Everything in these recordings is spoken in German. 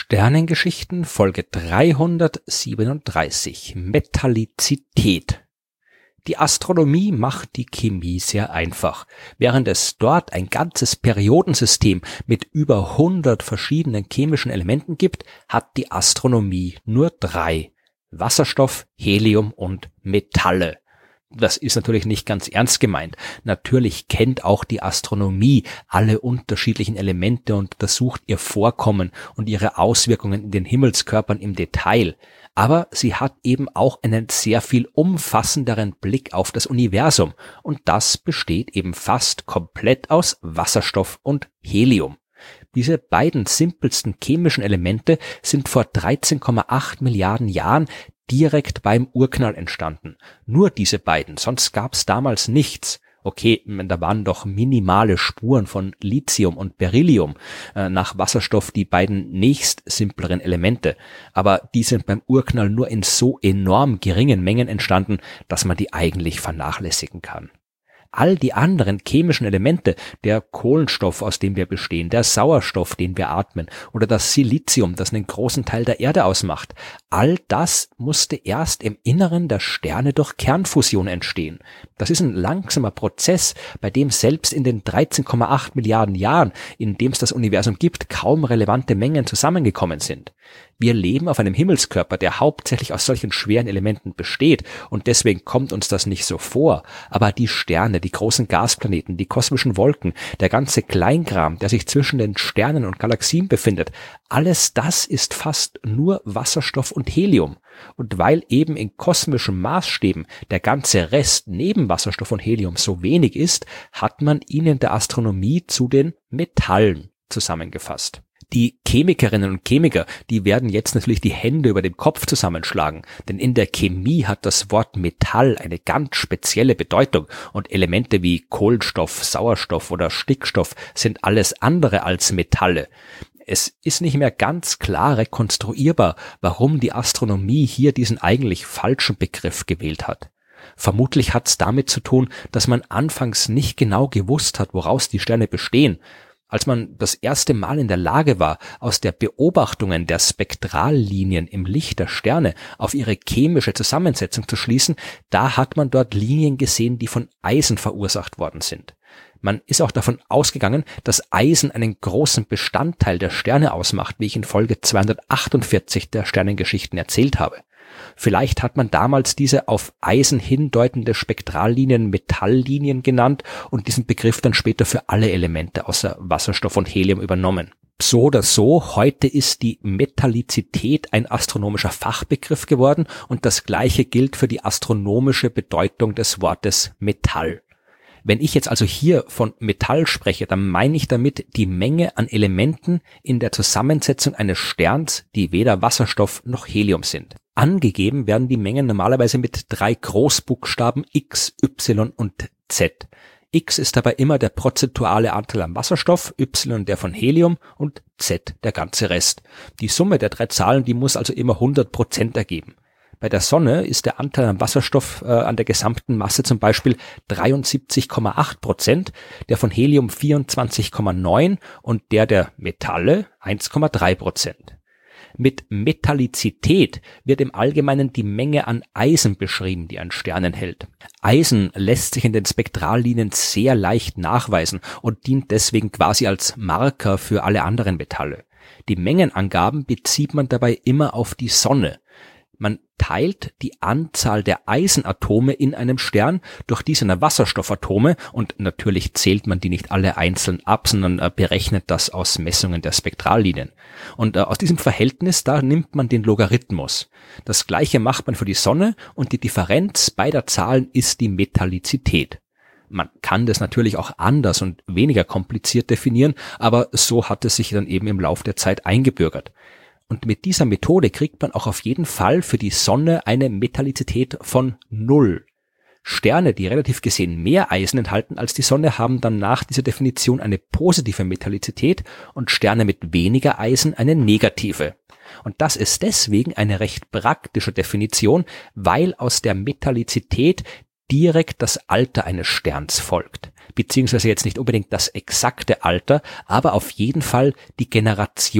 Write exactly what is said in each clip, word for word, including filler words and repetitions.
Sternengeschichten Folge dreihundertsiebenunddreißig Metallizität. Die Astronomie macht die Chemie sehr einfach. Während es dort ein ganzes Periodensystem mit über hundert verschiedenen chemischen Elementen gibt, hat die Astronomie nur drei: Wasserstoff, Helium und Metalle. Das ist natürlich nicht ganz ernst gemeint. Natürlich kennt auch die Astronomie alle unterschiedlichen Elemente und untersucht ihr Vorkommen und ihre Auswirkungen in den Himmelskörpern im Detail. Aber sie hat eben auch einen sehr viel umfassenderen Blick auf das Universum. Und das besteht eben fast komplett aus Wasserstoff und Helium. Diese beiden simpelsten chemischen Elemente sind vor dreizehn Komma acht Milliarden Jahren direkt beim Urknall entstanden. Nur diese beiden, sonst gab's damals nichts. Okay, da waren doch minimale Spuren von Lithium und Beryllium, äh, nach Wasserstoff die beiden nächst simpleren Elemente. Aber die sind beim Urknall nur in so enorm geringen Mengen entstanden, dass man die eigentlich vernachlässigen kann. All die anderen chemischen Elemente, der Kohlenstoff, aus dem wir bestehen, der Sauerstoff, den wir atmen, oder das Silizium, das einen großen Teil der Erde ausmacht, all das musste erst im Inneren der Sterne durch Kernfusion entstehen. Das ist ein langsamer Prozess, bei dem selbst in den dreizehn Komma acht Milliarden Jahren, in dem es das Universum gibt, kaum relevante Mengen zusammengekommen sind. Wir leben auf einem Himmelskörper, der hauptsächlich aus solchen schweren Elementen besteht, und deswegen kommt uns das nicht so vor. Aber die Sterne, die großen Gasplaneten, die kosmischen Wolken, der ganze Kleinkram, der sich zwischen den Sternen und Galaxien befindet, alles das ist fast nur Wasserstoff und Helium. Und weil eben in kosmischen Maßstäben der ganze Rest neben Wasserstoff und Helium so wenig ist, hat man ihn in der Astronomie zu den Metallen zusammengefasst. Die Chemikerinnen und Chemiker, die werden jetzt natürlich die Hände über dem Kopf zusammenschlagen, denn in der Chemie hat das Wort Metall eine ganz spezielle Bedeutung und Elemente wie Kohlenstoff, Sauerstoff oder Stickstoff sind alles andere als Metalle. Es ist nicht mehr ganz klar rekonstruierbar, warum die Astronomie hier diesen eigentlich falschen Begriff gewählt hat. Vermutlich hat es damit zu tun, dass man anfangs nicht genau gewusst hat, woraus die Sterne bestehen. Als man das erste Mal in der Lage war, aus der Beobachtungen der Spektrallinien im Licht der Sterne auf ihre chemische Zusammensetzung zu schließen, da hat man dort Linien gesehen, die von Eisen verursacht worden sind. Man ist auch davon ausgegangen, dass Eisen einen großen Bestandteil der Sterne ausmacht, wie ich in Folge zweihundertachtundvierzig der Sternengeschichten erzählt habe. Vielleicht hat man damals diese auf Eisen hindeutende Spektrallinien Metalllinien genannt und diesen Begriff dann später für alle Elemente außer Wasserstoff und Helium übernommen. So oder so, heute ist die Metallizität ein astronomischer Fachbegriff geworden und das Gleiche gilt für die astronomische Bedeutung des Wortes Metall. Wenn ich jetzt also hier von Metall spreche, dann meine ich damit die Menge an Elementen in der Zusammensetzung eines Sterns, die weder Wasserstoff noch Helium sind. Angegeben werden die Mengen normalerweise mit drei Großbuchstaben X, Y und Z. X ist dabei immer der prozentuale Anteil am Wasserstoff, Y der von Helium und Z der ganze Rest. Die Summe der drei Zahlen, die muss also immer hundert Prozent ergeben. Bei der Sonne ist der Anteil am Wasserstoff äh, an der gesamten Masse zum Beispiel dreiundsiebzig Komma acht Prozent, der von Helium vierundzwanzig Komma neun und der der Metalle eins Komma drei Prozent. Mit Metallizität wird im Allgemeinen die Menge an Eisen beschrieben, die ein Stern enthält. Eisen lässt sich in den Spektrallinien sehr leicht nachweisen und dient deswegen quasi als Marker für alle anderen Metalle. Die Mengenangaben bezieht man dabei immer auf die Sonne. Man teilt die Anzahl der Eisenatome in einem Stern durch die seiner Wasserstoffatome und natürlich zählt man die nicht alle einzeln ab, sondern äh, berechnet das aus Messungen der Spektrallinien. Und äh, aus diesem Verhältnis, da nimmt man den Logarithmus. Das gleiche macht man für die Sonne und die Differenz beider Zahlen ist die Metallizität. Man kann das natürlich auch anders und weniger kompliziert definieren, aber so hat es sich dann eben im Lauf der Zeit eingebürgert. Und mit dieser Methode kriegt man auch auf jeden Fall für die Sonne eine Metallizität von null. Sterne, die relativ gesehen mehr Eisen enthalten als die Sonne, haben dann nach dieser Definition eine positive Metallizität und Sterne mit weniger Eisen eine negative. Und das ist deswegen eine recht praktische Definition, weil aus der Metallizität direkt das Alter eines Sterns folgt. Beziehungsweise jetzt nicht unbedingt das exakte Alter, aber auf jeden Fall die Generation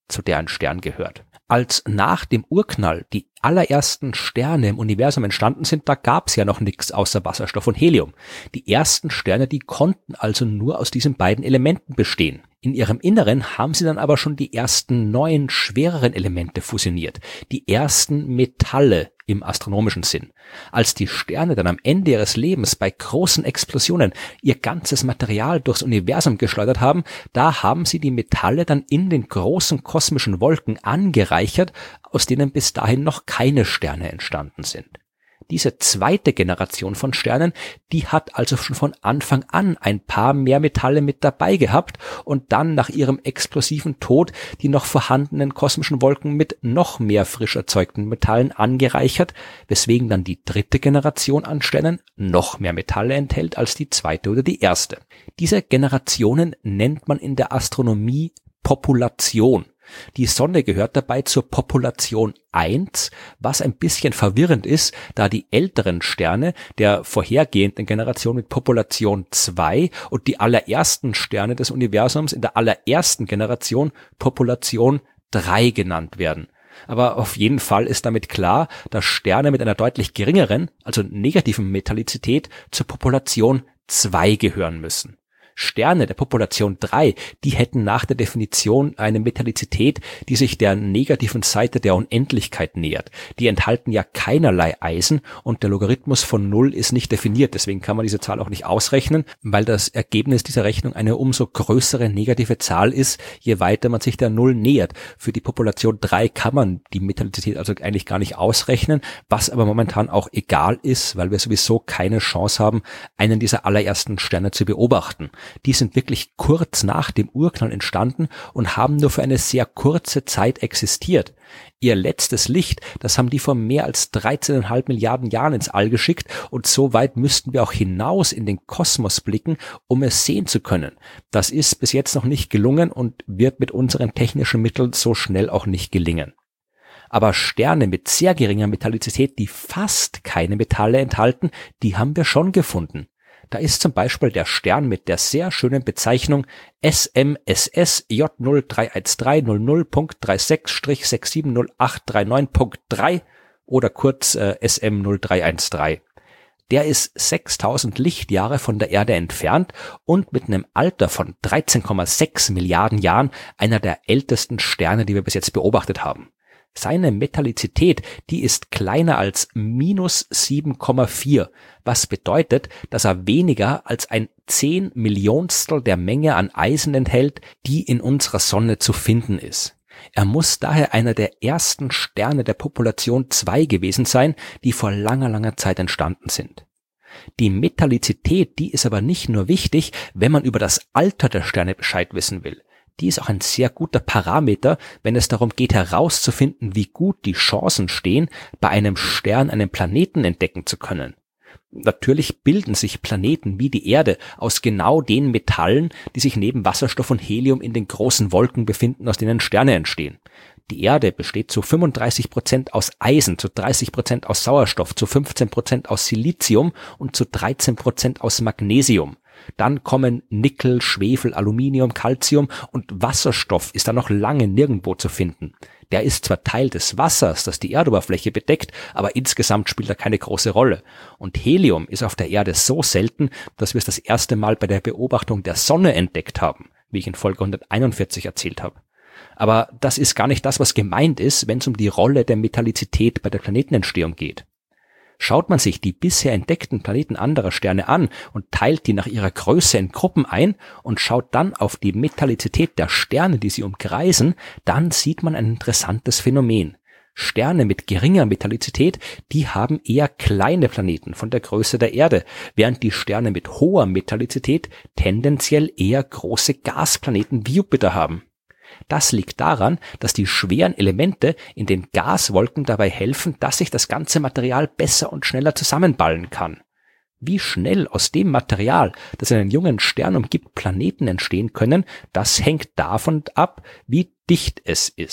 zu der ein Stern gehört. Als nach dem Urknall die allerersten Sterne im Universum entstanden sind, da gab es ja noch nichts außer Wasserstoff und Helium. Die ersten Sterne, die konnten also nur aus diesen beiden Elementen bestehen. In ihrem Inneren haben sie dann aber schon die ersten neuen, schwereren Elemente fusioniert, die ersten Metalle im astronomischen Sinn. Als die Sterne dann am Ende ihres Lebens bei großen Explosionen ihr ganzes Material durchs Universum geschleudert haben, da haben sie die Metalle dann in den großen kosmischen Wolken angereichert, aus denen bis dahin noch keine Sterne entstanden sind. Diese zweite Generation von Sternen, die hat also schon von Anfang an ein paar mehr Metalle mit dabei gehabt und dann nach ihrem explosiven Tod die noch vorhandenen kosmischen Wolken mit noch mehr frisch erzeugten Metallen angereichert, weswegen dann die dritte Generation an Sternen noch mehr Metalle enthält als die zweite oder die erste. Diese Generationen nennt man in der Astronomie Population. Die Sonne gehört dabei zur Population eins, was ein bisschen verwirrend ist, da die älteren Sterne der vorhergehenden Generation mit Population zwei und die allerersten Sterne des Universums in der allerersten Generation Population drei genannt werden. Aber auf jeden Fall ist damit klar, dass Sterne mit einer deutlich geringeren, also negativen Metallizität zur Population zwei gehören müssen. Sterne der Population drei, die hätten nach der Definition eine Metallizität, die sich der negativen Seite der Unendlichkeit nähert. Die enthalten ja keinerlei Eisen und der Logarithmus von null ist nicht definiert. Deswegen kann man diese Zahl auch nicht ausrechnen, weil das Ergebnis dieser Rechnung eine umso größere negative Zahl ist, je weiter man sich der Null nähert. Für die Population drei kann man die Metallizität also eigentlich gar nicht ausrechnen, was aber momentan auch egal ist, weil wir sowieso keine Chance haben, einen dieser allerersten Sterne zu beobachten. Die sind wirklich kurz nach dem Urknall entstanden und haben nur für eine sehr kurze Zeit existiert. Ihr letztes Licht, das haben die vor mehr als dreizehn Komma fünf Milliarden Jahren ins All geschickt und so weit müssten wir auch hinaus in den Kosmos blicken, um es sehen zu können. Das ist bis jetzt noch nicht gelungen und wird mit unseren technischen Mitteln so schnell auch nicht gelingen. Aber Sterne mit sehr geringer Metallizität, die fast keine Metalle enthalten, die haben wir schon gefunden. Da ist zum Beispiel der Stern mit der sehr schönen Bezeichnung S M S S J null drei eins drei null null Punkt drei sechs sechs sieben null acht drei neun Punkt drei oder kurz äh, S M null drei eins drei. Der ist sechstausend Lichtjahre von der Erde entfernt und mit einem Alter von dreizehn Komma sechs Milliarden Jahren einer der ältesten Sterne, die wir bis jetzt beobachtet haben. Seine Metallizität, die ist kleiner als minus sieben Komma vier, was bedeutet, dass er weniger als ein zehn Millionstel der Menge an Eisen enthält, die in unserer Sonne zu finden ist. Er muss daher einer der ersten Sterne der Population zwei gewesen sein, die vor langer, langer Zeit entstanden sind. Die Metallizität, die ist aber nicht nur wichtig, wenn man über das Alter der Sterne Bescheid wissen will. Die ist auch ein sehr guter Parameter, wenn es darum geht herauszufinden, wie gut die Chancen stehen, bei einem Stern einen Planeten entdecken zu können. Natürlich bilden sich Planeten wie die Erde aus genau den Metallen, die sich neben Wasserstoff und Helium in den großen Wolken befinden, aus denen Sterne entstehen. Die Erde besteht zu fünfunddreißig Prozent aus Eisen, zu dreißig Prozent aus Sauerstoff, zu fünfzehn Prozent aus Silizium und zu dreizehn Prozent aus Magnesium. Dann kommen Nickel, Schwefel, Aluminium, Calcium und Wasserstoff ist da noch lange nirgendwo zu finden. Der ist zwar Teil des Wassers, das die Erdoberfläche bedeckt, aber insgesamt spielt er keine große Rolle. Und Helium ist auf der Erde so selten, dass wir es das erste Mal bei der Beobachtung der Sonne entdeckt haben, wie ich in Folge hunderteinundvierzig erzählt habe. Aber das ist gar nicht das, was gemeint ist, wenn es um die Rolle der Metallizität bei der Planetenentstehung geht. Schaut man sich die bisher entdeckten Planeten anderer Sterne an und teilt die nach ihrer Größe in Gruppen ein und schaut dann auf die Metallizität der Sterne, die sie umkreisen, dann sieht man ein interessantes Phänomen. Sterne mit geringer Metallizität, die haben eher kleine Planeten von der Größe der Erde, während die Sterne mit hoher Metallizität tendenziell eher große Gasplaneten wie Jupiter haben. Das liegt daran, dass die schweren Elemente in den Gaswolken dabei helfen, dass sich das ganze Material besser und schneller zusammenballen kann. Wie schnell aus dem Material, das einen jungen Stern umgibt, Planeten entstehen können, das hängt davon ab, wie dicht es ist.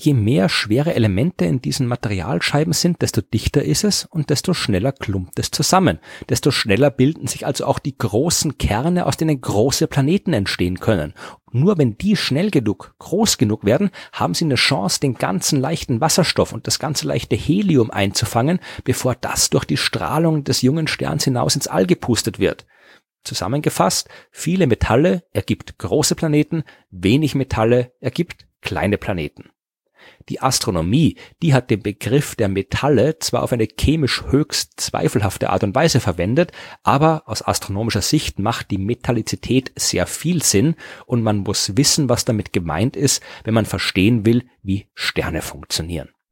Je mehr schwere Elemente in diesen Materialscheiben sind, desto dichter ist es und desto schneller klumpt es zusammen. Desto schneller bilden sich also auch die großen Kerne, aus denen große Planeten entstehen können. Nur wenn die schnell genug, groß genug werden, haben sie eine Chance, den ganzen leichten Wasserstoff und das ganze leichte Helium einzufangen, bevor das durch die Strahlung des jungen Sterns hinaus ins All gepustet wird. Zusammengefasst, viele Metalle ergibt große Planeten, wenig Metalle ergibt kleine Planeten. Die Astronomie, die hat den Begriff der Metalle zwar auf eine chemisch höchst zweifelhafte Art und Weise verwendet, aber aus astronomischer Sicht macht die Metallizität sehr viel Sinn und man muss wissen, was damit gemeint ist, wenn man verstehen will, wie Sterne funktionieren.